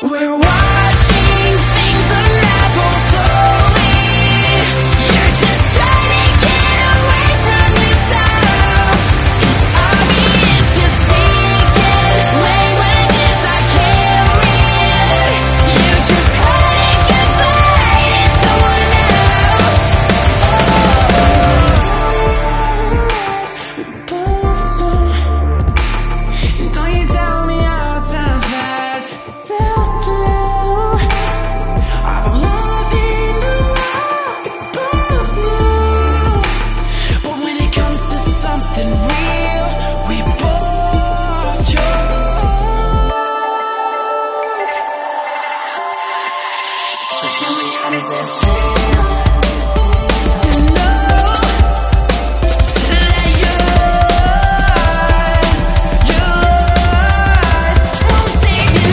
We're watching things unravel slowly. You're just trying to get away from yourself. It's obvious you're speaking languages I can't read. You just heard it goodbye to someone else. Don't you tell me how time flies so slow. Our love in the world we both know. But when it comes to something real, we both choke. So tell me, how does that feel?